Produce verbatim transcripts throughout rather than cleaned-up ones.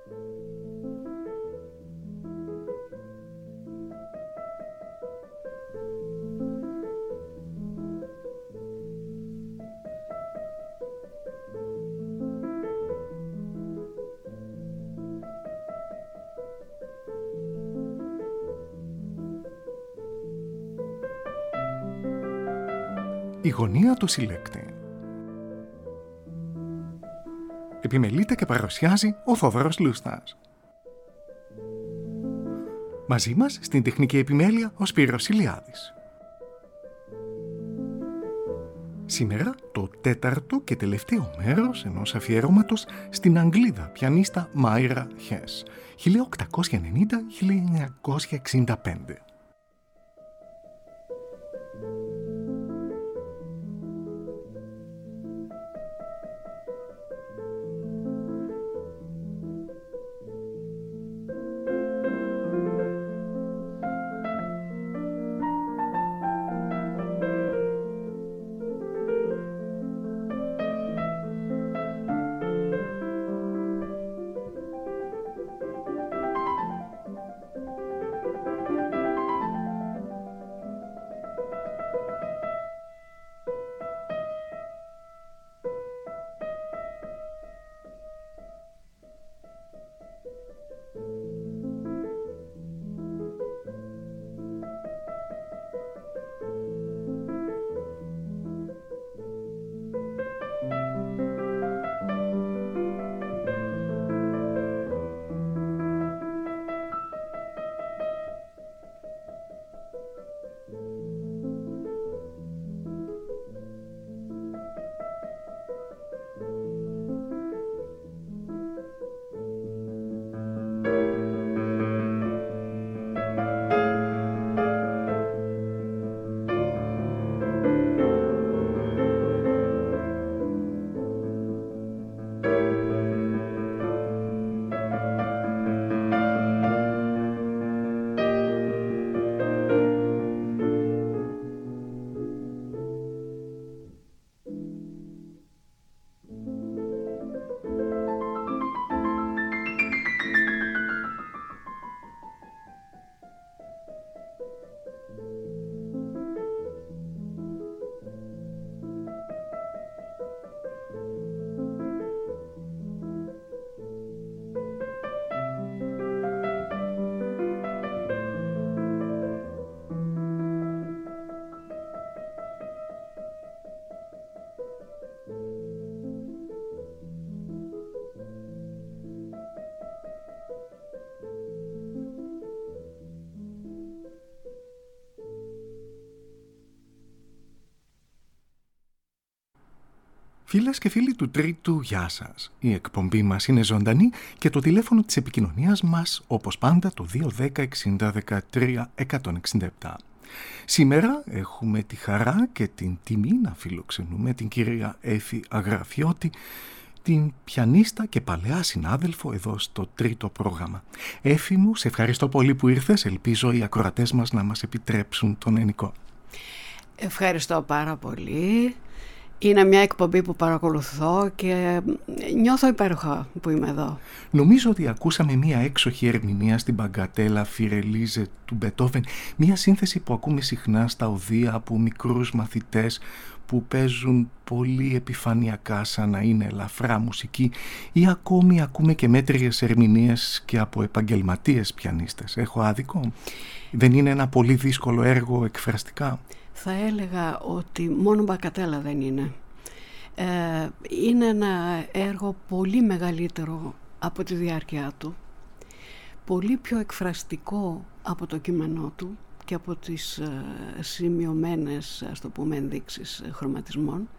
Η γωνία του συλλέκτη. Επιμελείται και παρουσιάζει ο Θόδωρος Λούστας. Μαζί μας στην τεχνική επιμέλεια ο Σπύρος Ηλιάδης. Σήμερα το τέταρτο και τελευταίο μέρος ενός αφιέρωματος στην Αγγλίδα πιανίστα Μάιρα Χες, χίλια οκτακόσια ενενήντα με χίλια εννιακόσια εξήντα πέντε. Φίλες και φίλοι του Τρίτου, γεια σας. Η εκπομπή μας είναι ζωντανή και το τηλέφωνο της επικοινωνίας μας, όπως πάντα, το δύο δέκα εξήντα δεκατρία εκατόν εξήντα επτά. Σήμερα έχουμε τη χαρά και την τιμή να φιλοξενούμε την κυρία Έφη Αγραφιώτη, την πιανίστα και παλαιά συνάδελφο εδώ στο τρίτο πρόγραμμα. Έφη μου, σε ευχαριστώ πολύ που ήρθες. Ελπίζω οι ακροατές μας να μας επιτρέψουν τον ενικό. Ευχαριστώ πάρα πολύ. Είναι μια εκπομπή που παρακολουθώ και νιώθω υπέροχα που είμαι εδώ. Νομίζω ότι ακούσαμε μια έξοχη ερμηνεία στην Μπαγκατέλα Φιρελίζε του Μπετόβεν, μια σύνθεση που ακούμε συχνά στα οδεία από μικρούς μαθητές που παίζουν πολύ επιφανειακά σαν να είναι ελαφρά μουσική, ή ακόμη ακούμε και μέτριες ερμηνείες και από επαγγελματίες πιανίστες. Έχω άδικο? Δεν είναι ένα πολύ δύσκολο έργο εκφραστικά? Θα έλεγα ότι μόνο μπακατέλα δεν είναι. Ε, είναι ένα έργο πολύ μεγαλύτερο από τη διάρκεια του, πολύ πιο εκφραστικό από το κείμενό του και από τις ε, σημειωμένες, ας το πούμε, ενδείξεις χρωματισμών.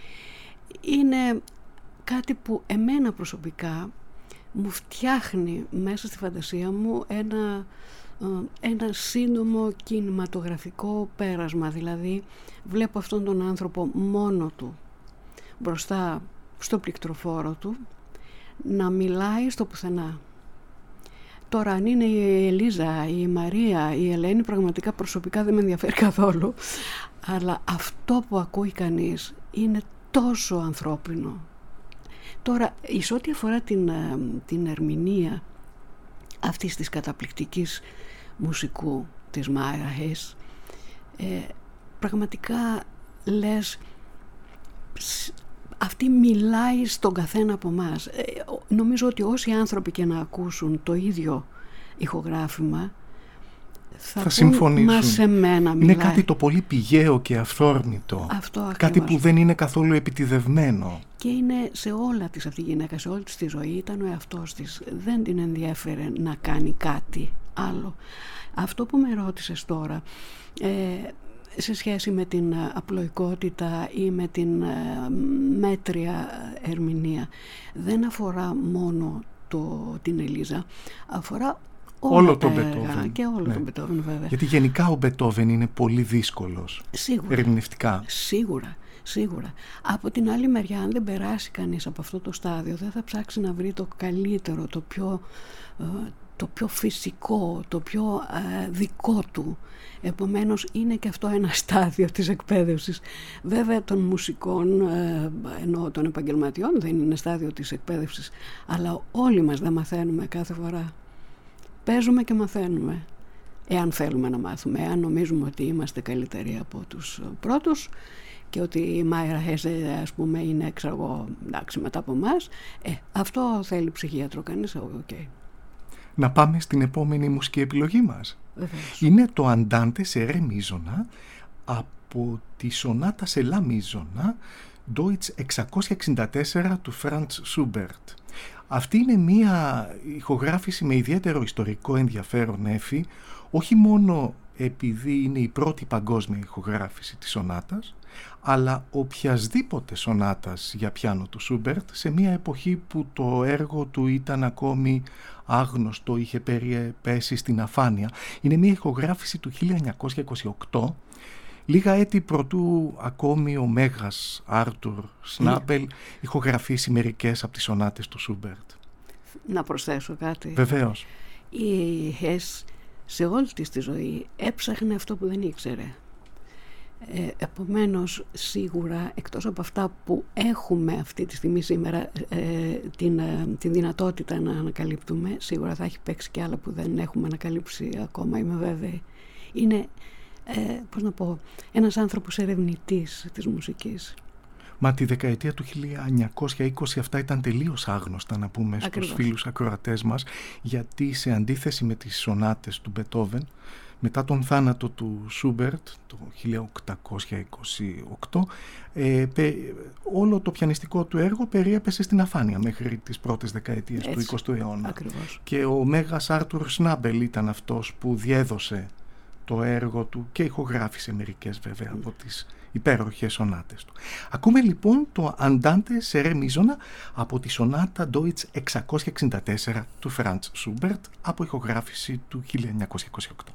Είναι κάτι που εμένα προσωπικά μου φτιάχνει μέσα στη φαντασία μου ένα... ένα σύντομο κινηματογραφικό πέρασμα. Δηλαδή βλέπω αυτόν τον άνθρωπο μόνο του μπροστά στο πληκτροφόρο του να μιλάει στο πουθενά. Τώρα αν είναι η Ελίζα, η Μαρία, η Ελένη, πραγματικά προσωπικά δεν με ενδιαφέρει καθόλου, αλλά αυτό που ακούει κανείς είναι τόσο ανθρώπινο, Τώρα, εις ό,τι αφορά την, την ερμηνεία αυτής της καταπληκτικής μουσικού της Μάιρα Χέις, ε, πραγματικά λες, αυτή μιλάει στον καθένα από εμάς. Ε, νομίζω ότι όσοι άνθρωποι και να ακούσουν το ίδιο ηχογράφημα θα, θα συμφωνήσουν. Μα σε μένα είναι μιλάει. Κάτι το πολύ πηγαίο και αυθόρμητο. Αυτό κάτι που δεν είναι καθόλου επιτηδευμένο. Και είναι σε όλα της αυτή η γυναίκα, σε όλη της τη ζωή ήταν ο εαυτός της. Δεν την ενδιέφερε να κάνει κάτι άλλο. Αυτό που με ρώτησες τώρα, ε, σε σχέση με την απλοϊκότητα ή με την μέτρια ερμηνεία, δεν αφορά μόνο το, την Ελίζα, αφορά όλο τον Μπετόβεν. Και όλο ναι. τον Μπετόβεν, βέβαια. Γιατί γενικά ο Μπετόβεν είναι πολύ δύσκολος. Σίγουρα. Ερμηνευτικά. Σίγουρα. Σίγουρα. Από την άλλη μεριά, αν δεν περάσει κανείς από αυτό το στάδιο, δεν θα ψάξει να βρει το καλύτερο, το πιο, το πιο φυσικό, το πιο ε, δικό του. Επομένως είναι και αυτό ένα στάδιο της εκπαίδευσης. Βέβαια των μουσικών, ε, ενώ των επαγγελματιών, δεν είναι στάδιο της εκπαίδευσης, αλλά όλοι μας δεν μαθαίνουμε κάθε φορά. Παίζουμε και μαθαίνουμε, εάν θέλουμε να μάθουμε, εάν νομίζουμε ότι είμαστε καλύτεροι από τους πρώτους και ότι η Μάιρα Χέις, ας πούμε, είναι, ξέρω εγώ, εντάξει, μετά από εμάς, ε, αυτό θέλει ψυχίατρο κανείς, okay. Να πάμε στην επόμενη μουσική επιλογή μας. Βεβαίως. Είναι το Αντάντε σε ρε μίζωνα από τη σονάτα σε λα μίζωνα Deutsch εξακόσια εξήντα τέσσερα του Franz Schubert. Αυτή είναι μία ηχογράφηση με ιδιαίτερο ιστορικό ενδιαφέρον, Έφη, όχι μόνο επειδή είναι η πρώτη παγκόσμια ηχογράφηση της σονάτας, αλλά οποιασδήποτε σονάτας για πιάνο του Σούμπερτ σε μία εποχή που το έργο του ήταν ακόμη άγνωστο, είχε περιπέσει στην αφάνεια. Είναι μία ηχογράφηση του χίλια εννιακόσια είκοσι οκτώ, λίγα έτη προτού ακόμη ο μέγας Άρτουρ Σνάμπελ ηχογραφήσει μερικές από τις σονάτες του Σούμπερτ. Να προσθέσω κάτι. Βεβαίως. Η Χέις σε όλη της τη ζωή έψαχνε αυτό που δεν ήξερε. Ε, επομένως, σίγουρα, εκτός από αυτά που έχουμε αυτή τη στιγμή σήμερα, ε, την, ε, την δυνατότητα να ανακαλύπτουμε, σίγουρα θα έχει παίξει και άλλα που δεν έχουμε ανακαλύψει ακόμα, είμαι βέβαιη. Είναι, ε, πώς να πω, ένας άνθρωπος ερευνητής της μουσικής. Μα τη δεκαετία του χίλια εννιακόσια είκοσι αυτά ήταν τελείως άγνωστα, να πούμε, στους φίλους ακροατές μας, γιατί σε αντίθεση με τις σονάτες του Μπετόβεν, μετά τον θάνατο του Σούμπερτ το χίλια οκτακόσια είκοσι οκτώ, ε, πε, όλο το πιανιστικό του έργο περιέπεσε στην αφάνεια μέχρι τις πρώτες δεκαετίες Έτσι, του εικοστού αιώνα. Ακριβώς. Και ο μέγας Άρτουρ Σνάμπελ ήταν αυτός που διέδωσε το έργο του και ηχογράφησε μερικές βέβαια mm. από τις υπέροχες σονάτες του. Ακούμε λοιπόν το Andante σε ρε μίζωνα από τη σονάτα Deutsch εξακόσια εξήντα τέσσερα του Franz Schubert από ηχογράφηση του χίλια εννιακόσια είκοσι οκτώ.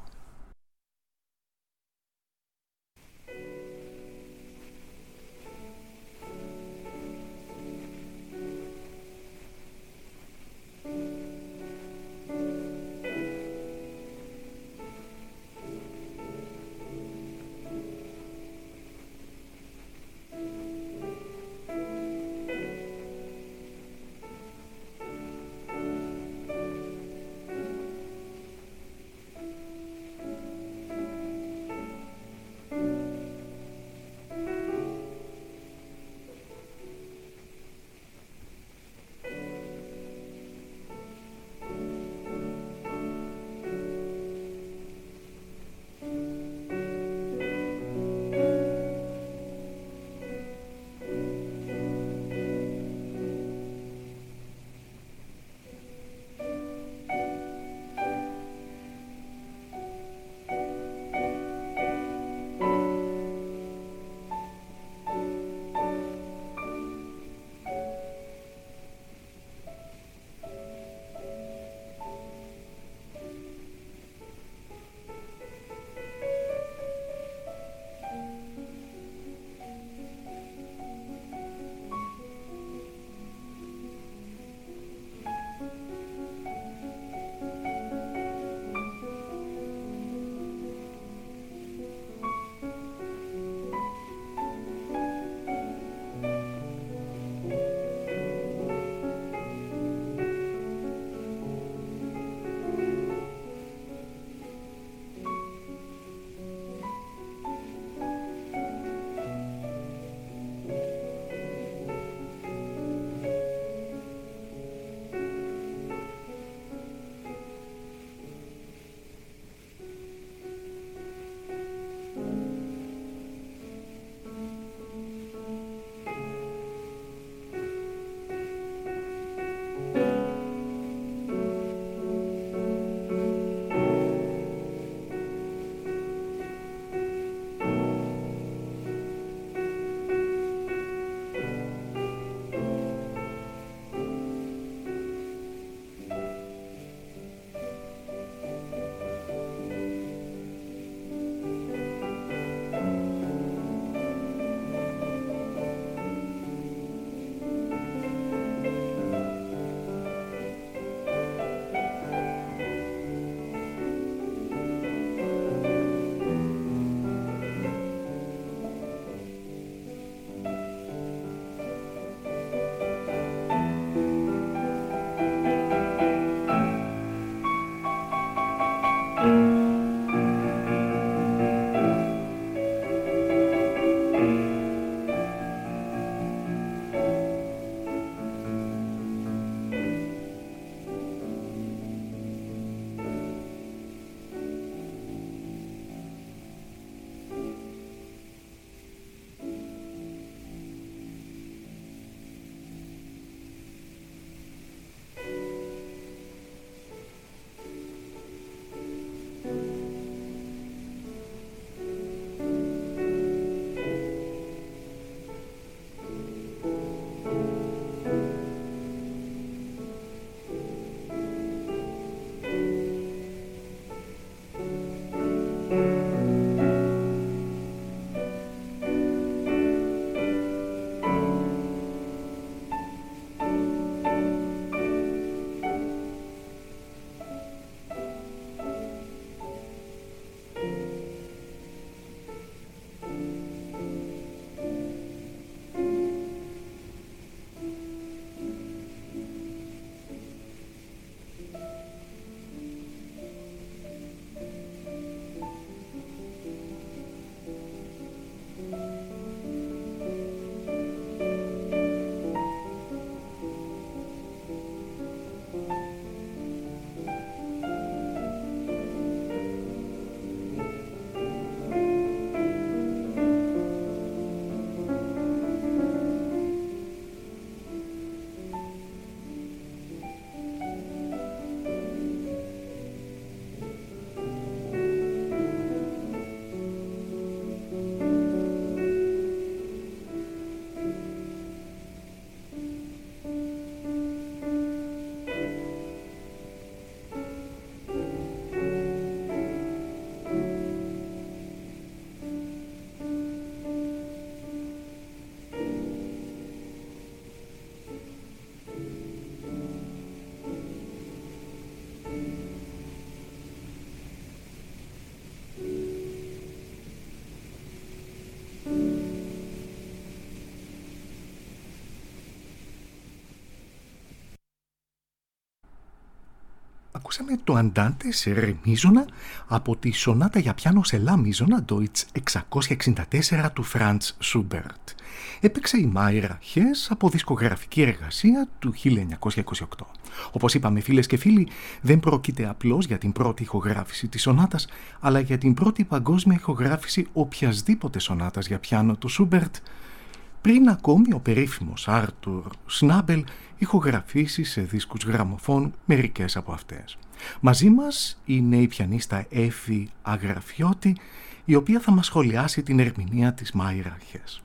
Ακούσαμε το Αντάντε σε ρε μίζωνα από τη σονάτα για πιάνο σε λα μίζωνα Deutsch εξακόσια εξήντα τέσσερα του Φραντς Σούμπερτ. Έπαιξε η Μάιρα Χες από δισκογραφική εργασία του χίλια εννιακόσια είκοσι οκτώ. Όπως είπαμε, φίλες και φίλοι, δεν πρόκειται απλώς για την πρώτη ηχογράφηση της σονάτας, αλλά για την πρώτη παγκόσμια ηχογράφηση οποιασδήποτε σονάτας για πιάνο του Σούμπερτ, πριν ακόμη ο περίφημος Άρτουρ Σνάμπελ ηχογραφήσει σε δίσκους γραμμοφών μερικές από αυτές. Μαζί μας είναι η πιανίστα Έφη Αγραφιώτη, η οποία θα μας σχολιάσει την ερμηνεία της Μάιρα Χες.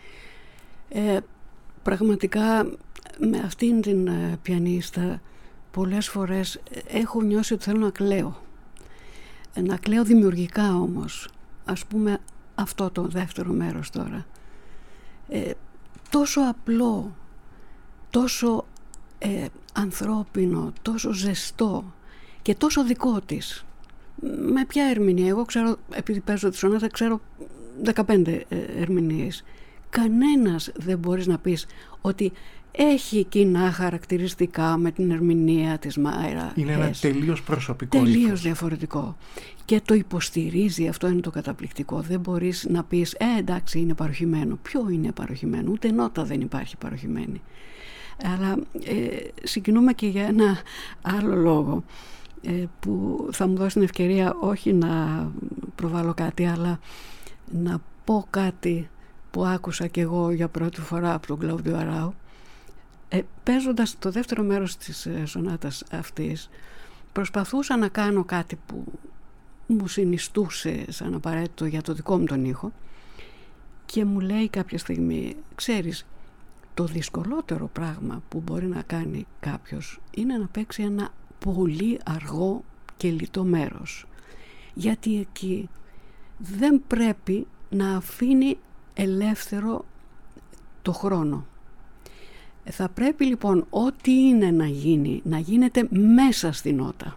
Ε, πραγματικά με αυτήν την ε, πιανίστα πολλές φορές έχω νιώσει ότι θέλω να κλαίω. Ε, να κλαίω δημιουργικά όμως. Ας πούμε αυτό το δεύτερο μέρος τώρα. Ε, τόσο απλό, τόσο ε, ανθρώπινο, τόσο ζεστό και τόσο δικό της. Με ποια ερμηνεία? Εγώ ξέρω, επειδή παίζω τη σονάτα, ξέρω δεκαπέντε ε, ερμηνείες. Κανένας δεν μπορείς να πεις ότι έχει κοινά χαρακτηριστικά με την ερμηνεία της Μάιρα. Είναι ένα Χες. τελείως προσωπικό Τελείως ύφος. διαφορετικό. Και το υποστηρίζει, αυτό είναι το καταπληκτικό. Δεν μπορείς να πεις, ε εντάξει είναι παροχημένο. Ποιο είναι παροχημένο? Ούτε νότα δεν υπάρχει παροχημένη. Αλλά ε, συγκινούμε και για ένα άλλο λόγο ε, που θα μου δώσει την ευκαιρία όχι να προβάλλω κάτι, αλλά να πω κάτι που άκουσα και εγώ για πρώτη φορά από τον Κλάουδιο Αράου. Ε, παίζοντας το δεύτερο μέρος της ε, σονάτας αυτής, προσπαθούσα να κάνω κάτι που μου συνιστούσε σαν απαραίτητο για το δικό μου τον ήχο και μου λέει κάποια στιγμή, ξέρεις, το δυσκολότερο πράγμα που μπορεί να κάνει κάποιος είναι να παίξει ένα πολύ αργό και λιτό μέρος, γιατί εκεί δεν πρέπει να αφήνει ελεύθερο το χρόνο. Θα πρέπει λοιπόν ό,τι είναι να γίνει, να γίνεται μέσα στην νότα.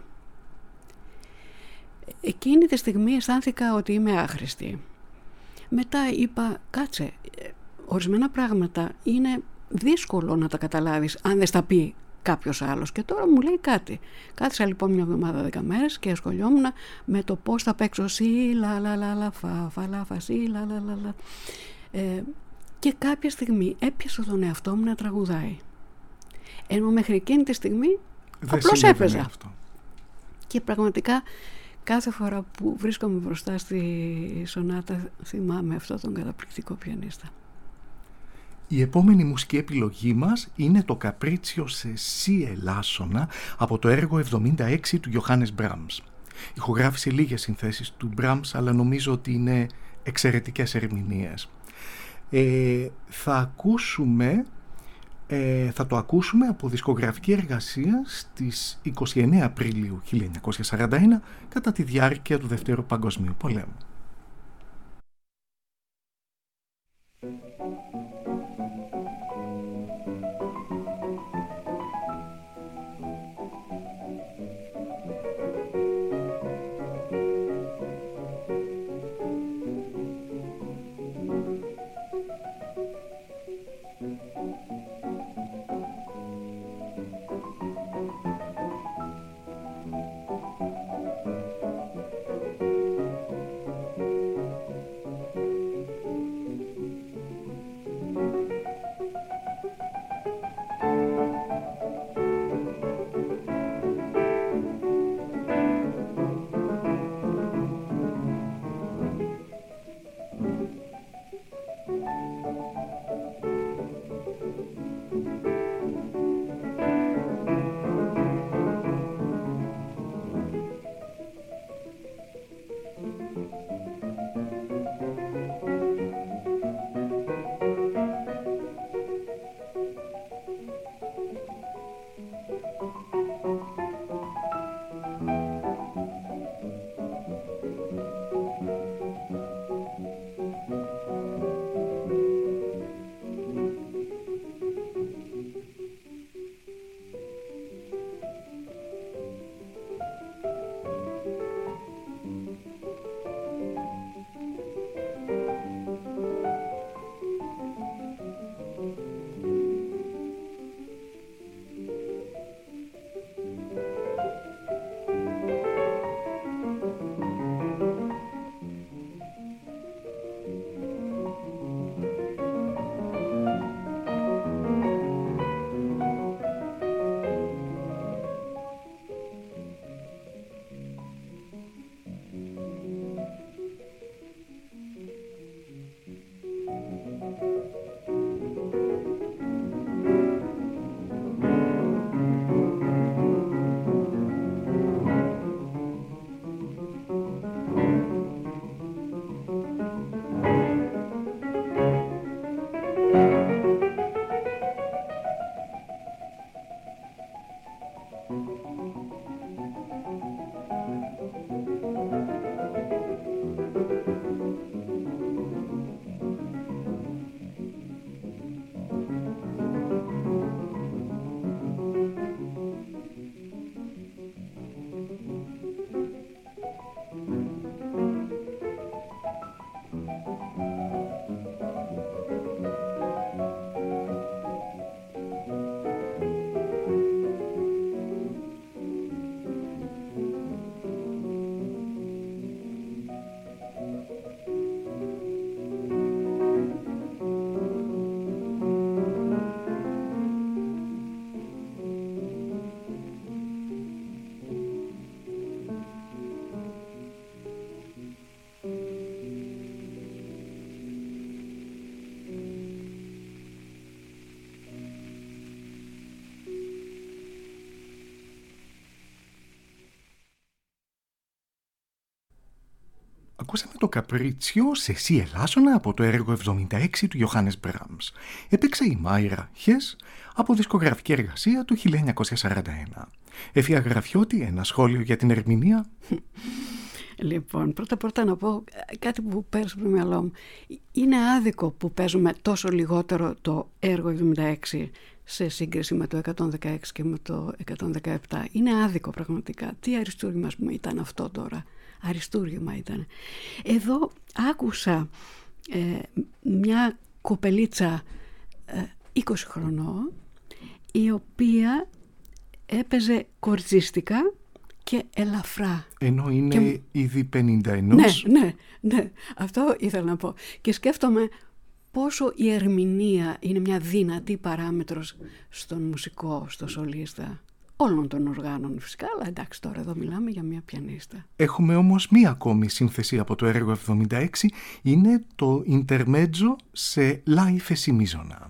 Εκείνη τη στιγμή αισθάνθηκα ότι είμαι άχρηστη. Μετά είπα, κάτσε, ορισμένα πράγματα είναι δύσκολο να τα καταλάβεις αν δεν στα πει κάποιος άλλος, και τώρα μου λέει κάτι. Κάθισα λοιπόν μια εβδομάδα δέκα μέρες και ασχολιόμουν με το πώς θα παίξω σι, λα, λα, λα, λα, φα, φα, λα, φα, σι, λα, λα, λα, λα. Ε, και κάποια στιγμή έπιασα τον εαυτό μου να τραγουδάει, ενώ μέχρι εκείνη τη στιγμή δεν απλώς έπαιζα αυτό. Και πραγματικά κάθε φορά που βρίσκομαι μπροστά στη σονάτα θυμάμαι αυτό τον καταπληκτικό πιανίστα. Η επόμενη μουσική επιλογή μας είναι το Καπρίτσιο σε σι ελάσσονα από το έργο εβδομήντα έξι του Γιωχάνες Μπράμς. Ηχογράφησε λίγες συνθέσεις του Μπράμς, αλλά νομίζω ότι είναι εξαιρετικές ερμηνείες. Ε, θα ακούσουμε ε, θα το ακούσουμε από δισκογραφική εργασία στις είκοσι εννέα Απριλίου χίλια εννιακόσια σαράντα ένα, κατά τη διάρκεια του Δευτέρου Παγκοσμίου Πολέμου. Ακούσαμε το Καπρίτσιο σε σι ελάσσονα από το έργο εβδομήντα έξι του Γιωχάνες Μπραμς. Έπαιξε η Μάιρα Χες από δισκογραφική εργασία του χίλια εννιακόσια σαράντα ένα. Εφία Γραφιώτη, ένα σχόλιο για την ερμηνεία. Λοιπόν, πρώτα πρώτα να πω κάτι που πέρασε από το μυαλό μου. Είναι άδικο που παίζουμε τόσο λιγότερο το έργο εβδομήντα έξι σε σύγκριση με το εκατόν δεκαέξι και με το εκατόν δεκαεπτά. Είναι άδικο πραγματικά. Τι αριστούργημα ήταν αυτό τώρα. Αριστούργημα ήταν. Εδώ άκουσα ε, μια κοπελίτσα ε, είκοσι χρονών, η οποία έπαιζε κοριτσίστικα και ελαφρά. Ενώ είναι και... ήδη πενήντα ένα. Ναι, ναι, ναι. Αυτό ήθελα να πω. Και σκέφτομαι πόσο η ερμηνεία είναι μια δυνατή παράμετρος στον μουσικό, στο σολίστα. Όλων των οργάνων φυσικά, αλλά εντάξει, τώρα εδώ μιλάμε για μια πιανίστα. Έχουμε όμως μία ακόμη σύνθεση από το έργο εβδομήντα έξι, είναι το Intermezzo σε La Ifesimizona.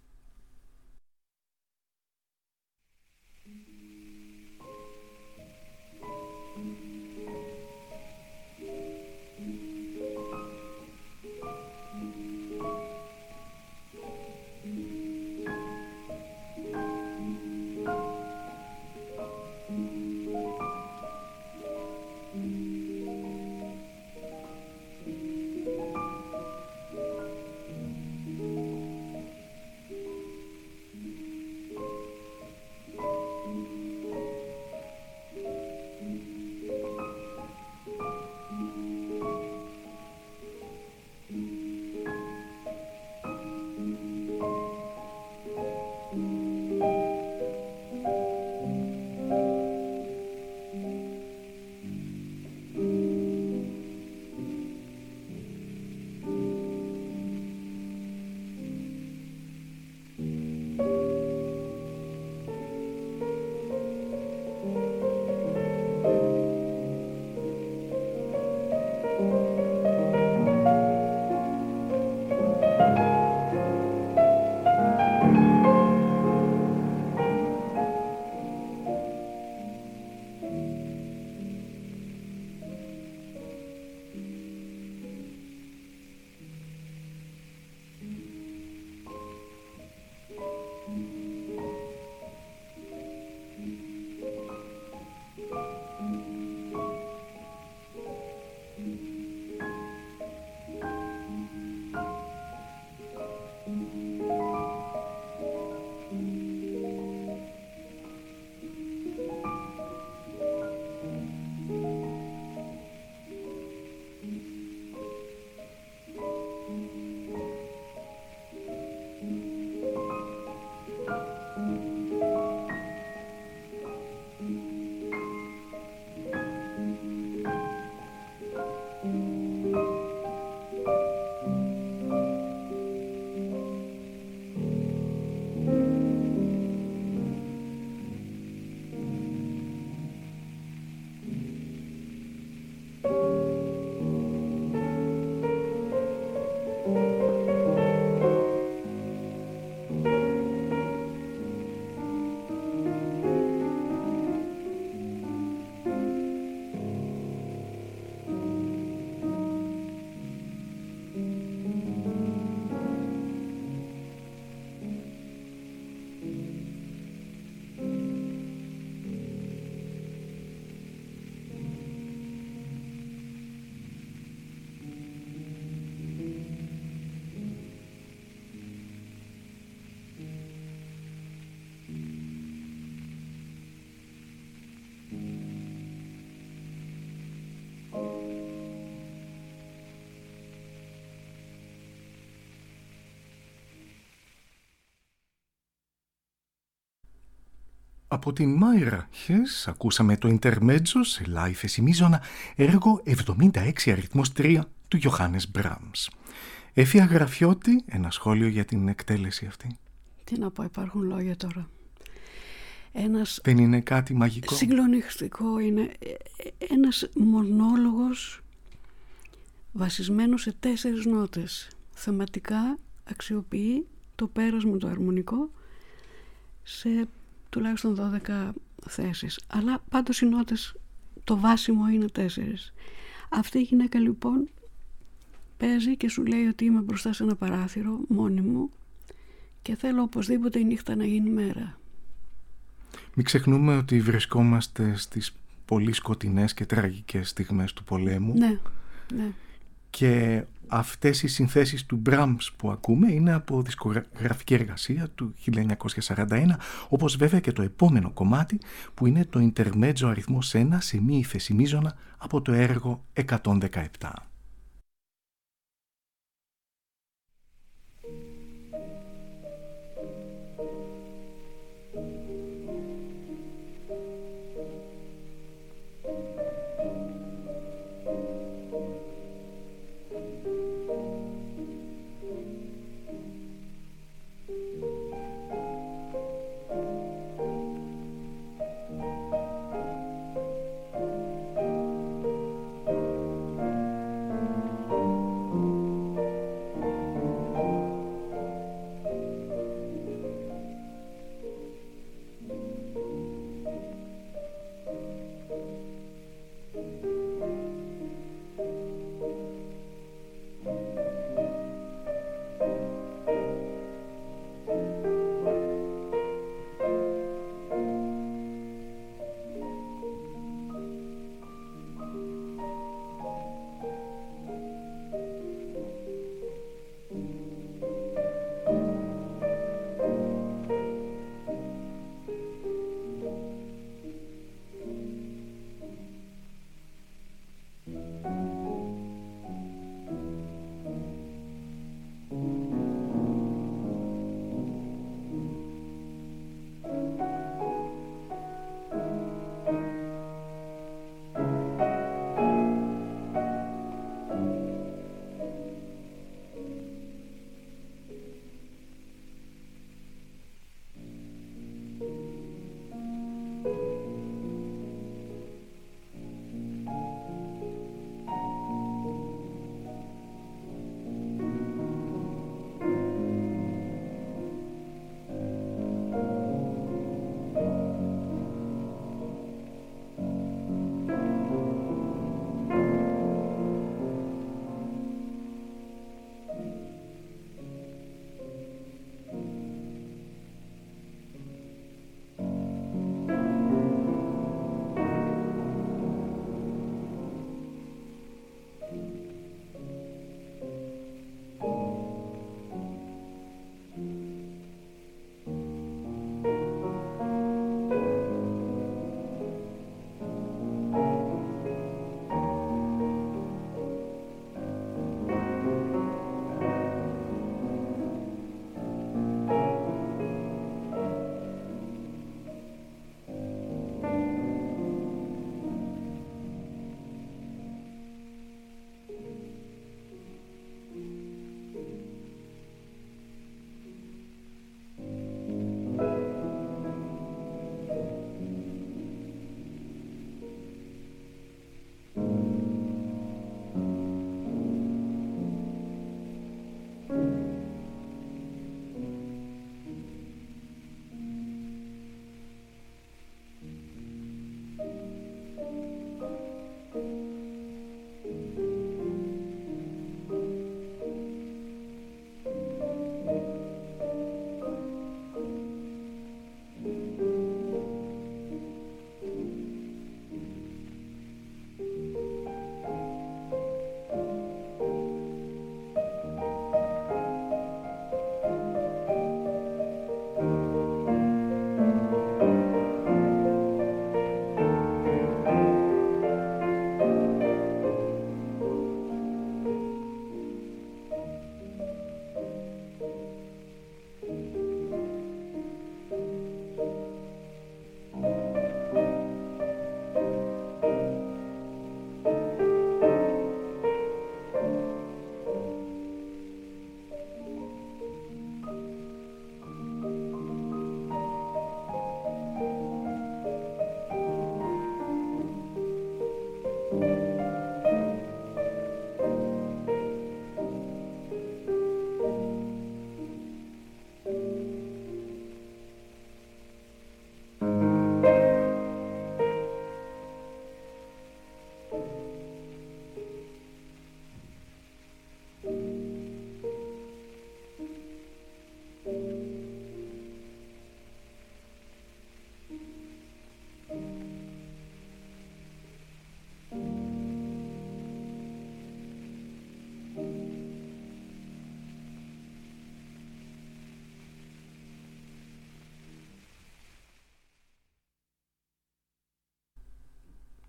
Από την Μάιρα Χες ακούσαμε το Intermezzo σε La Ifesimizona, έργο εβδομήντα έξι αριθμός τρία του Γιωχάνες Μπραμς. Εφία Γραφιώτη, ένα σχόλιο για την εκτέλεση αυτή. Τι να πω, υπάρχουν λόγια τώρα. Ένας... Δεν είναι κάτι μαγικό? Συγκλονιστικό είναι. Ένας μονόλογος βασισμένος σε τέσσερις νότες. Θεματικά αξιοποιεί το πέρασμα το αρμονικό σε τουλάχιστον δώδεκα θέσεις. Αλλά πάντως οι νότες, το βάσιμο είναι τέσσερις. Αυτή η γυναίκα λοιπόν παίζει και σου λέει ότι είμαι μπροστά σε ένα παράθυρο μόνη μου και θέλω οπωσδήποτε η νύχτα να γίνει μέρα. Μην ξεχνούμε ότι βρισκόμαστε στις πολύ σκοτεινές και τραγικές στιγμές του πολέμου. Ναι, ναι. Και αυτές οι συνθέσεις του Μπραμς που ακούμε είναι από δισκογραφική εργασία του χίλια εννιακόσια σαράντα ένα, όπως βέβαια και το επόμενο κομμάτι που είναι το Intermezzo αριθμός ένα σε μη ύφεση από το έργο εκατόν δεκαεπτά.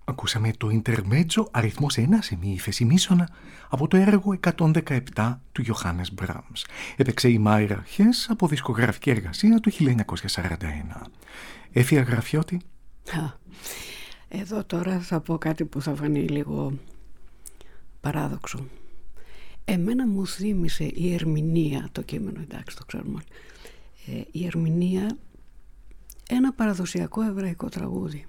Ακούσαμε το Ιντερμέτζο αριθμός ένα σε μη ύφεση μίσονα από το έργο εκατόν δεκαεπτά του Ιωάννης Μπράμς. Έπαιξε η Μάιρα Χες από δισκογραφική εργασία του χίλια εννιακόσια σαράντα ένα. Έφυγα Γραφιώτη. Εδώ τώρα θα πω κάτι που θα φανεί λίγο παράδοξο. Εμένα μου θύμισε η ερμηνεία, το κείμενο, εντάξει, το ξέρουμε όλοι, ε, η ερμηνεία ένα παραδοσιακό εβραϊκό τραγούδι.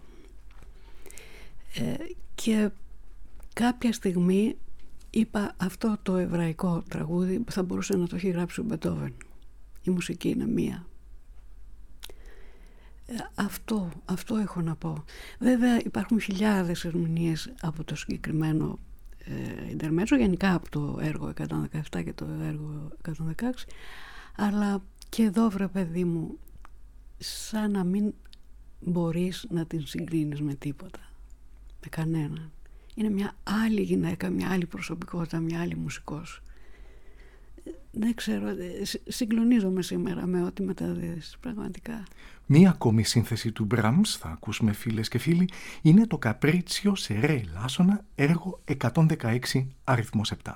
Ε, και κάποια στιγμή είπα, αυτό το εβραϊκό τραγούδι θα μπορούσε να το έχει γράψει ο Μπετόβεν. Η μουσική είναι μία. Ε, αυτό, αυτό έχω να πω. Βέβαια υπάρχουν χιλιάδες ερμηνείες από το συγκεκριμένο ε, Ιντερμέτσο, γενικά από το έργο εκατόν δεκαεπτά και το έργο εκατόν δεκαέξι, αλλά και εδώ, βρε παιδί μου, σαν να μην μπορείς να την συγκρίνεις με τίποτα, με κανέναν. Είναι μια άλλη γυναίκα, μια άλλη προσωπικότητα, μια άλλη μουσικός. Δεν ξέρω, συγκλονίζομαι σήμερα με ό,τι μεταδίδεις, πραγματικά. Μία ακόμη σύνθεση του Μπράμς, θα ακούσουμε φίλες και φίλοι, είναι το Καπρίτσιο σε ρε ελάσσονα, έργο εκατόν δεκαέξι αριθμός επτά.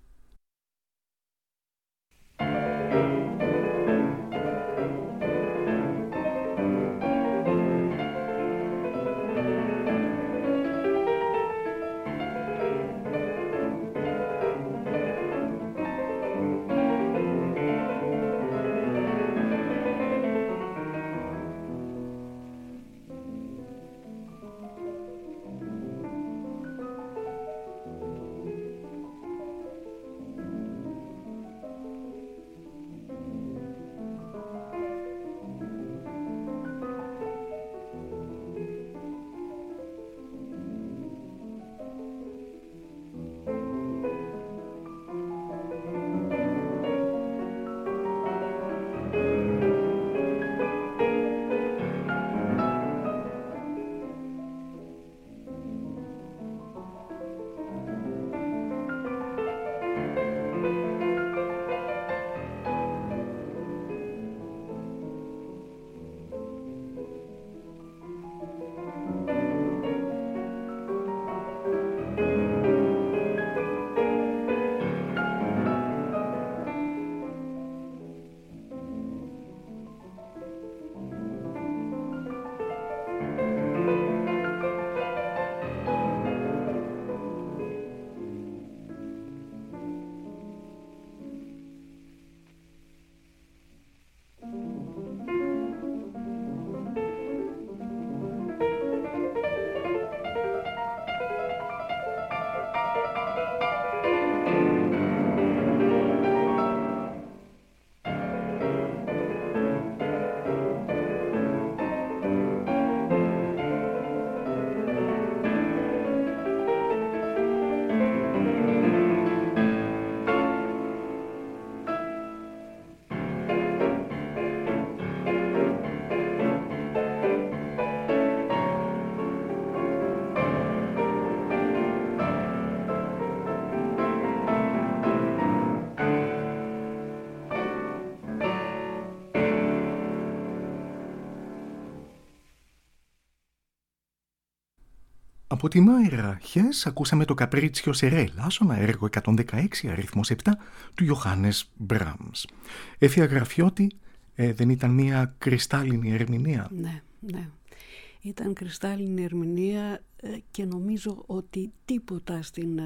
Από τη Μάιρα Χες ακούσαμε το Καπρίτσιο σε ρε ελάσσονα, έργο εκατόν δεκαέξι αριθμός επτά του Ιωάννης Μπράμς. Έφυγα Γραφιώτη, ε, δεν ήταν μια κρυστάλλινη ερμηνεία? Ναι, ναι. Ήταν κρυστάλλινη ερμηνεία και νομίζω ότι τίποτα στην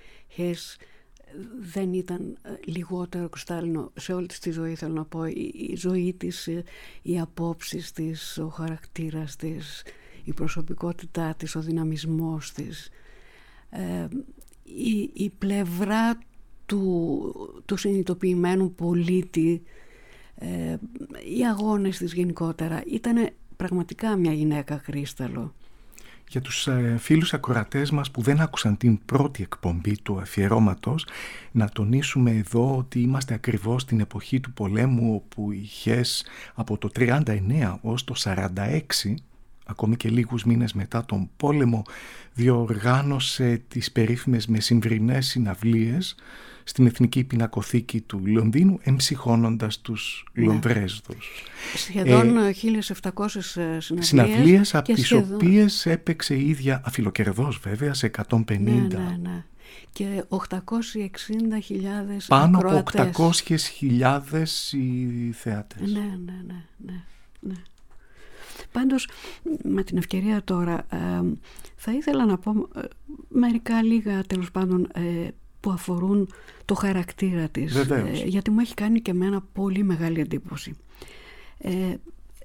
Χες δεν ήταν λιγότερο κρυστάλλινο σε όλη της τη ζωή, θέλω να πω. Η ζωή της, οι απόψεις της, ο χαρακτήρας της, η προσωπικότητά της, ο δυναμισμός της, ε, η, η πλευρά του, του συνειδητοποιημένου πολίτη, ε, οι αγώνες της γενικότερα. Ήταν πραγματικά μια γυναίκα κρύσταλλο. Για τους ε, φίλους ακροατές μας που δεν άκουσαν την πρώτη εκπομπή του αφιερώματος, να τονίσουμε εδώ ότι είμαστε ακριβώς στην εποχή του πολέμου, όπου η Χες από το τριάντα εννέα ως το σαράντα έξι ακόμη και λίγους μήνες μετά τον πόλεμο, διοργάνωσε τις περίφημες μεσημβρινές συναυλίες στην Εθνική Πινακοθήκη του Λονδίνου, εμψυχώνοντας τους ναι. Λονδρέζδους. Σχεδόν ε, χίλιες επτακόσιες συναυλίες. Συναυλίες από τις σχεδόν... οποίες έπαιξε η ίδια, αφιλοκερδός βέβαια, σε εκατόν πενήντα. Ναι, ναι, ναι. Και οκτακόσιες εξήντα χιλιάδες πάνω ακροατές. Από οκτακόσιες χιλιάδες οι θεάτες. Ναι, ναι, ναι, ναι, ναι. Πάντως, με την ευκαιρία τώρα, ε, θα ήθελα να πω ε, μερικά λίγα τέλος πάντων ε, που αφορούν το χαρακτήρα της. Ε, γιατί μου έχει κάνει και εμένα πολύ μεγάλη εντύπωση. Ε,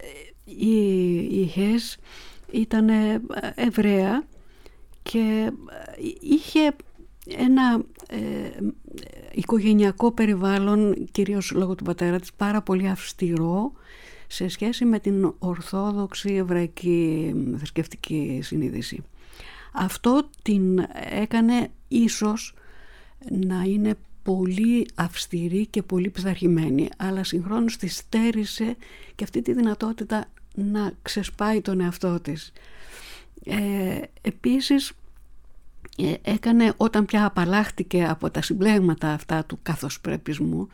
η, η Hess ήταν Εβραία και είχε ένα ε, οικογενειακό περιβάλλον, κυρίως λόγω του πατέρα της, πάρα πολύ αυστηρό σε σχέση με την ορθόδοξη εβραϊκή θρησκευτική συνείδηση. Αυτό την έκανε ίσως να είναι πολύ αυστηρή και πολύ πειθαρχημένη, αλλά συγχρόνως τη στέρισε και αυτή τη δυνατότητα να ξεσπάει τον εαυτό της. Ε, επίσης έκανε, όταν πια απαλλάχτηκε από τα συμπλέγματα αυτά του καθοσπρέπισμου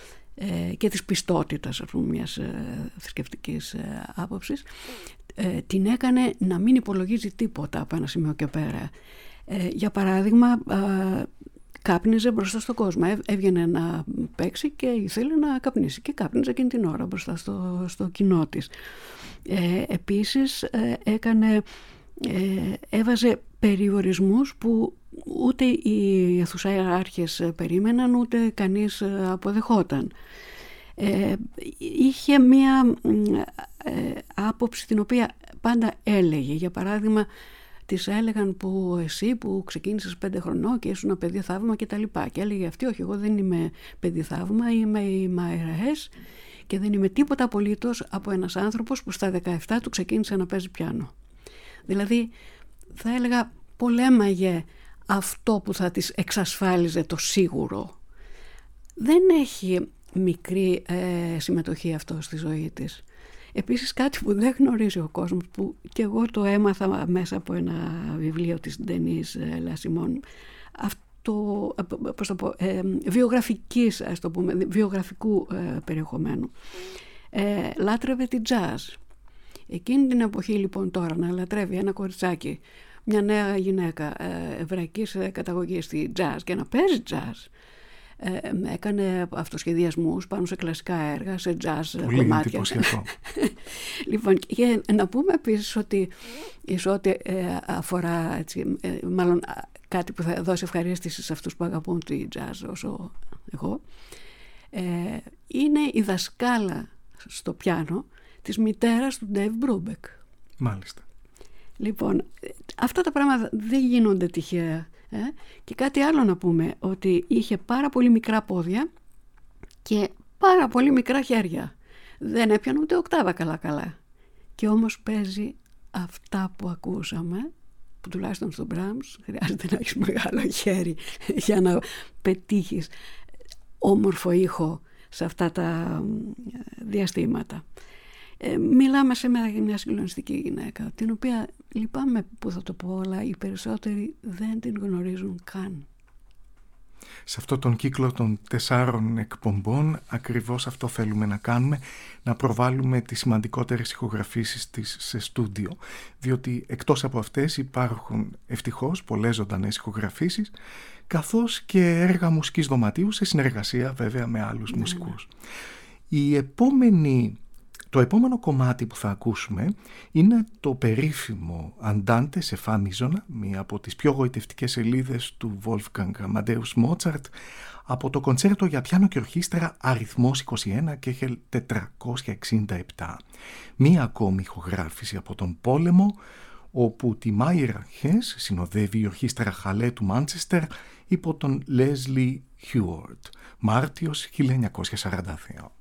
ε, και της πιστότητας, ας πούμε, μιας ε, θρησκευτικής ε, άποψης, ε, την έκανε να μην υπολογίζει τίποτα από ένα σημείο και πέρα. Ε, για παράδειγμα, ε, κάπνιζε μπροστά στον κόσμο. Έβγαινε να παίξει και ήθελε να καπνίσει και κάπνιζε εκείνη την ώρα μπροστά στο, στο κοινό της. Ε, επίσης ε, έκανε, ε, έβαζε περιορισμούς που ούτε οι αιθουσιάρχες περίμεναν, ούτε κανείς αποδεχόταν. Ε, είχε μία ε, άποψη την οποία πάντα έλεγε. Για παράδειγμα, της έλεγαν που εσύ που ξεκίνησες πέντε χρονών και ήσουν παιδί θαύμα και τα λοιπά. Και έλεγε αυτή, όχι, εγώ δεν είμαι παιδί θαύμα, είμαι η Μάιρα Hess και δεν είμαι τίποτα απολύτως από ένας άνθρωπος που στα δεκαεπτά του ξεκίνησε να παίζει πιάνο. Δηλαδή, θα έλεγα, πολέμαγε αυτό που θα της εξασφάλιζε το σίγουρο. Δεν έχει μικρή ε, συμμετοχή αυτό στη ζωή της. Επίσης, κάτι που δεν γνωρίζει ο κόσμος, που και εγώ το έμαθα μέσα από ένα βιβλίο της Ντενής Λασιμόν, αυτό, πώς το πω, ε, βιογραφικής, ας το πούμε, βιογραφικού ε, περιεχομένου. Ε, λάτρευε την jazz. Εκείνη την εποχή, λοιπόν, τώρα να λατρεύει ένα κοριτσάκι, μια νέα γυναίκα ε, εβραϊκής καταγωγής στη jazz και να παίζει jazz. Ε, έκανε αυτοσχεδιασμούς πάνω σε κλασικά έργα, σε jazz πολύ κομμάτια. Λοιπόν, και να πούμε επίσης ότι εις ό,τι ε, αφορά, έτσι, ε, μάλλον κάτι που θα δώσει ευχαρίστηση σε αυτούς που αγαπούν τη jazz όσο εγώ, ε, είναι η δασκάλα στο πιάνο της μητέρας του Dave Brubeck. Μάλιστα. Λοιπόν, αυτά τα πράγματα δεν γίνονται τυχαία. Ε? Και κάτι άλλο να πούμε, ότι είχε πάρα πολύ μικρά πόδια και πάρα πολύ μικρά χέρια. Δεν έπιανε ούτε οκτάβα καλά καλά. Και όμως παίζει αυτά που ακούσαμε, που τουλάχιστον στο Brahms χρειάζεται να έχεις μεγάλο χέρι για να πετύχεις όμορφο ήχο σε αυτά τα διαστήματα. Ε, μιλάμε σε μια συγκλονιστική γυναίκα, την οποία λυπάμαι που θα το πω, αλλά οι περισσότεροι δεν την γνωρίζουν καν. Σε αυτόν τον κύκλο των τεσσάρων εκπομπών ακριβώς αυτό θέλουμε να κάνουμε, να προβάλλουμε τις σημαντικότερες ηχογραφήσεις της σε στούντιο, διότι εκτός από αυτές υπάρχουν ευτυχώς πολλές ζωντανές ηχογραφήσεις, καθώς και έργα μουσικής δωματίου σε συνεργασία βέβαια με άλλους ναι, μουσικούς. Ναι. Η επόμενη Το επόμενο κομμάτι που θα ακούσουμε είναι το περίφημο Andante σε φα μίζωνα, μία από τις πιο γοητευτικές σελίδες του Wolfgang Amadeus Mozart, από το κοντσέρτο για πιάνο και ορχήστρα αριθμός είκοσι ένα και τετρακόσια εξήντα επτά. Μία ακόμη ηχογράφηση από τον πόλεμο, όπου τη Μάιρα Hess συνοδεύει η ορχήστρα Χαλέ του Μάντσεστερ υπό τον Leslie Heward, Μάρτιος χίλια εννιακόσια σαράντα δύο.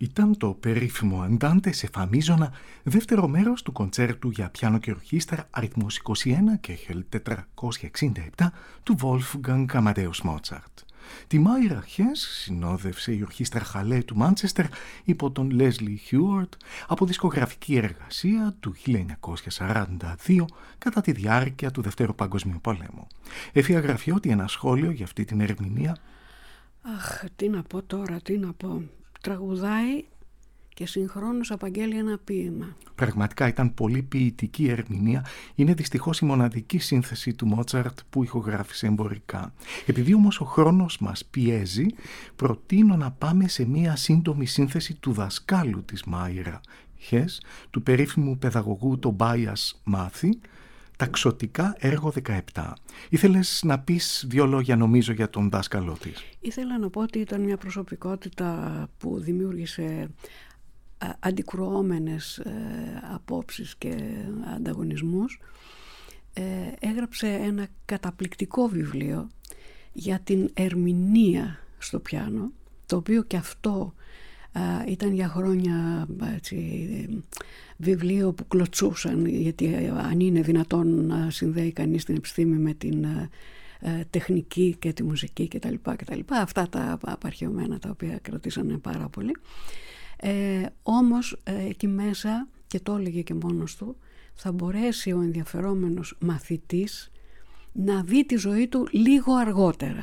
ήταν το περίφημο Αντάντε σε φα μίζωνα, δεύτερο μέρος του κοντσέρτου για πιάνο και ορχήστρα αριθμός είκοσι ένα και χελ τετρακόσια εξήντα επτά του Wolfgang Amadeus Mozart. Τη Μάιρα Χες συνόδευσε η ορχήστρα Χαλέ του Μάντσεστερ υπό τον Leslie Hewart από δισκογραφική εργασία του χίλια εννιακόσια σαράντα δύο κατά τη διάρκεια του Δευτέρου Παγκοσμίου Πολέμου. Έφυγα γραφειότη ένα σχόλιο για αυτή την ερμηνεία. Αχ, τι να πω τώρα, τι να πω. Τραγουδάει και συγχρόνως απαγγέλει ένα ποίημα. Πραγματικά ήταν πολύ ποιητική ερμηνεία. Είναι δυστυχώς η μοναδική σύνθεση του Μότσαρτ που ηχογράφησε εμπορικά. Επειδή όμως ο χρόνος μας πιέζει, προτείνω να πάμε σε μία σύντομη σύνθεση του δασκάλου της Μάιρα Χες, του περίφημου παιδαγωγού Τομπάιας Μάθη, ταξωτικά έργο δεκαεπτά. Ήθελες να πεις δύο λόγια νομίζω για τον δάσκαλό της? Ήθελα να πω ότι ήταν μια προσωπικότητα που δημιούργησε αντικρουόμενες ε, απόψεις και ανταγωνισμούς. Ε, έγραψε ένα καταπληκτικό βιβλίο για την ερμηνεία στο πιάνο, το οποίο και αυτό ε, ήταν για χρόνια έτσι, βιβλίο που κλωτσούσαν, γιατί αν είναι δυνατόν να συνδέει κανείς την επιστήμη με την ε, τεχνική και τη μουσική κτλ. Αυτά τα απαρχαιωμένα τα οποία κρατήσανε πάρα πολύ. Ε, όμως ε, εκεί μέσα, και το έλεγε και μόνος του, θα μπορέσει ο ενδιαφερόμενος μαθητής να δει τη ζωή του λίγο αργότερα.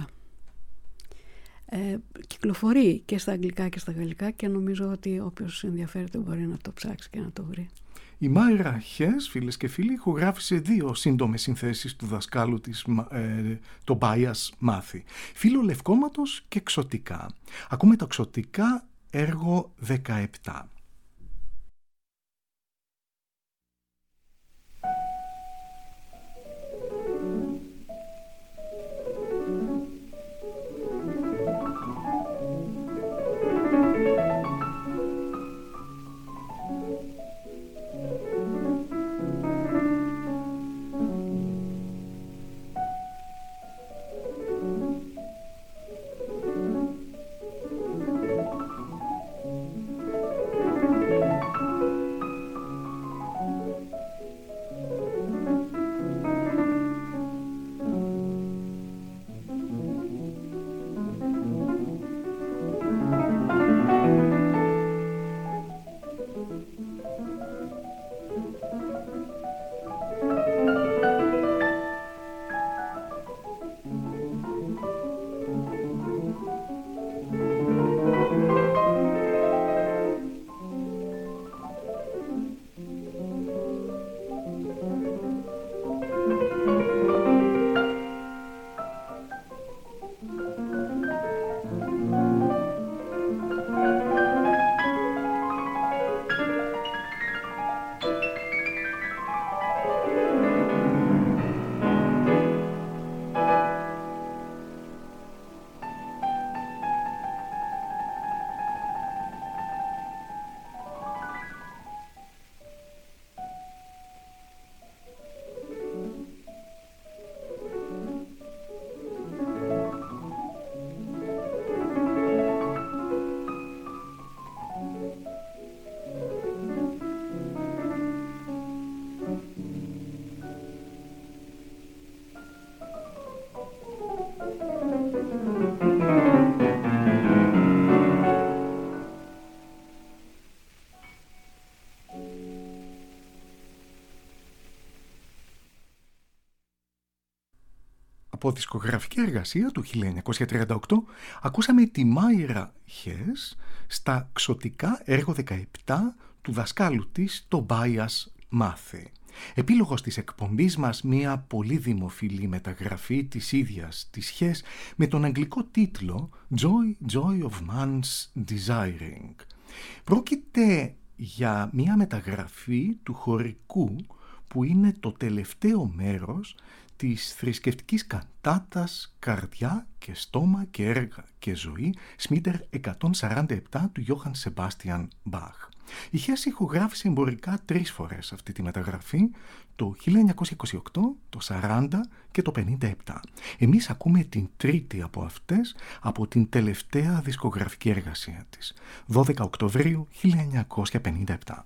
Ε, κυκλοφορεί και στα αγγλικά και στα γαλλικά και νομίζω ότι όποιος ενδιαφέρεται μπορεί να το ψάξει και να το βρει. Η Μάιρα Χες, φίλες και φίλοι, ηχογράφησε δύο σύντομες συνθέσεις του δασκάλου της, ε, το Μπάιας Μάθη. Φύλλο λευκόματος και ξωτικά. Ακούμε το ξωτικά έργο δεκαεπτά. Από δισκογραφική εργασία του χίλια εννιακόσια τριάντα οκτώ ακούσαμε τη Μάιρα Χες στα ξωτικά έργο δεκαεπτά του δασκάλου της, το Μπάιας Μάθη. Επίλογος της εκπομπής μας μια πολύ δημοφιλή μεταγραφή της ίδιας της Χες με τον αγγλικό τίτλο Joy, Joy of Man's Desiring. Πρόκειται για μια μεταγραφή του χορικού που είναι το τελευταίο μέρος της θρησκευτικής καντάτας «Καρδιά και στόμα και έργα και ζωή» Σμίτερ εκατόν σαράντα επτά του Γιώχαν Σεμπάστιαν Μπαχ. Η Χες ηχογράφησε εμπορικά τρεις φορές αυτή τη μεταγραφή, το χίλια εννιακόσια είκοσι οκτώ, το σαράντα και το πενήντα επτά. Εμείς ακούμε την τρίτη από αυτές από την τελευταία δισκογραφική εργασία της, δώδεκα Οκτωβρίου χίλια εννιακόσια πενήντα επτά.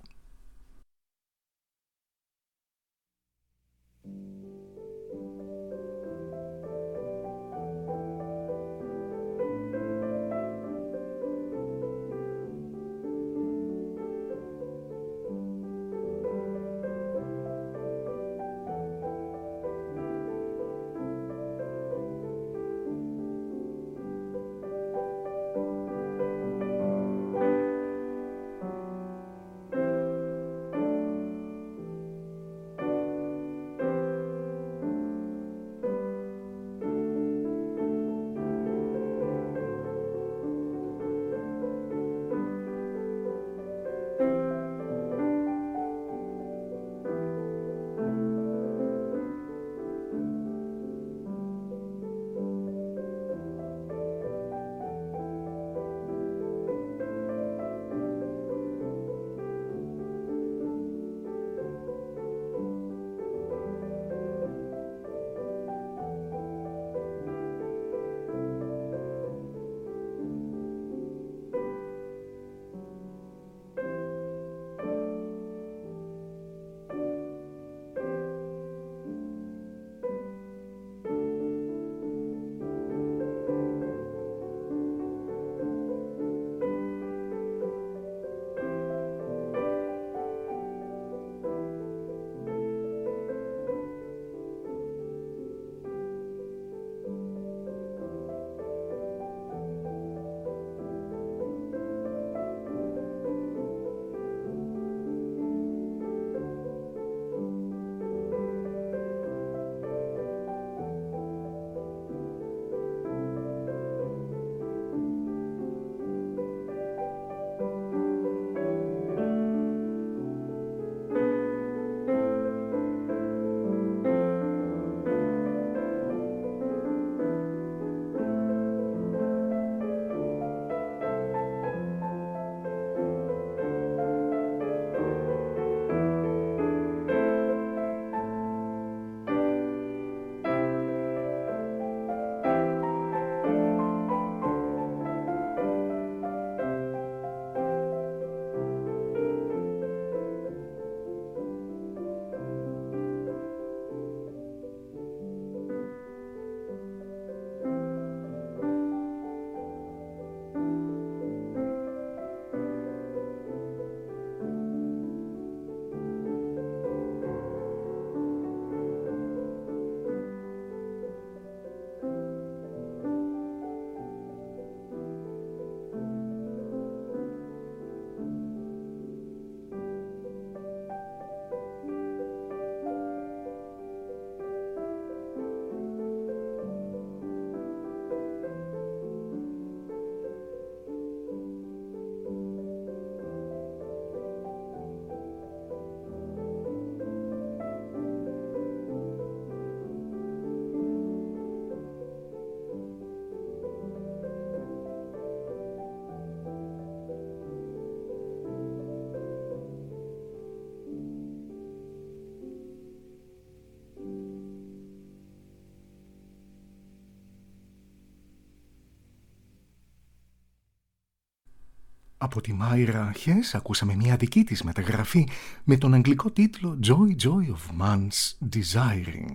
Από τη Μάιρα Χες ακούσαμε μια δική της μεταγραφή με τον αγγλικό τίτλο Joy Joy of Man's Desiring.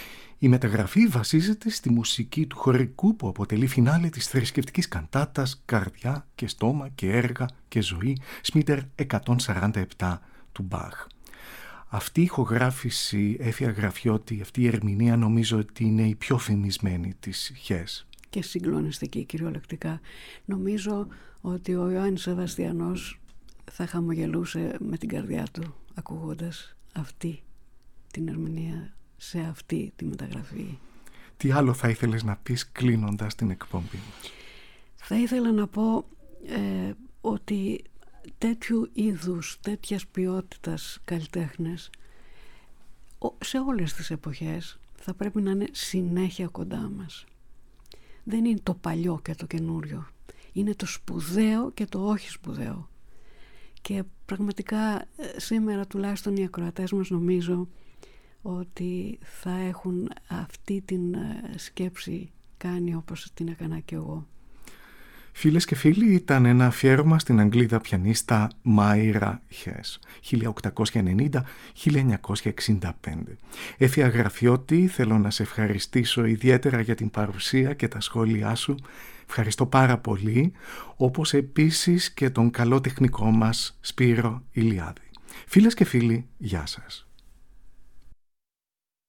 Η μεταγραφή βασίζεται στη μουσική του χορικού που αποτελεί φινάλε της θρησκευτικής καντάτας «Καρδιά και στόμα και έργα και ζωή» Σμίτερ εκατόν σαράντα επτά του Μπαχ. Αυτή η ηχογράφηση, Έφια Γραφιώτη, αυτή η ερμηνεία νομίζω ότι είναι η πιο φημισμένη της Χες. Και συγκλονιστική κυριολεκτικά. Νομίζω ότι ο Ιωάννης Σεβαστιανός θα χαμογελούσε με την καρδιά του ακούγοντας αυτή την ερμηνεία σε αυτή τη μεταγραφή. Τι άλλο θα ήθελες να πεις κλείνοντας την εκπομπή? Θα ήθελα να πω ε, ότι τέτοιου είδους, τέτοιας ποιότητας καλλιτέχνες σε όλες τις εποχές θα πρέπει να είναι συνέχεια κοντά μας. Δεν είναι το παλιό και το καινούριο. Είναι το σπουδαίο και το όχι σπουδαίο. Και πραγματικά σήμερα τουλάχιστον οι ακροατές μας νομίζω ότι θα έχουν αυτή την σκέψη κάνει όπως την έκανα και εγώ. Φίλες και φίλοι, ήταν ένα αφιέρωμα στην Αγγλίδα πιανίστα Μάιρα Χες, χίλια οκτακόσια ενενήντα με χίλια εννιακόσια εξήντα πέντε. Έφια Γραφιώτη, θέλω να σε ευχαριστήσω ιδιαίτερα για την παρουσία και τα σχόλιά σου. Ευχαριστώ πάρα πολύ, όπως επίσης και τον καλό τεχνικό μας Σπύρο Ηλιάδη. Φίλες και φίλοι, γεια σας.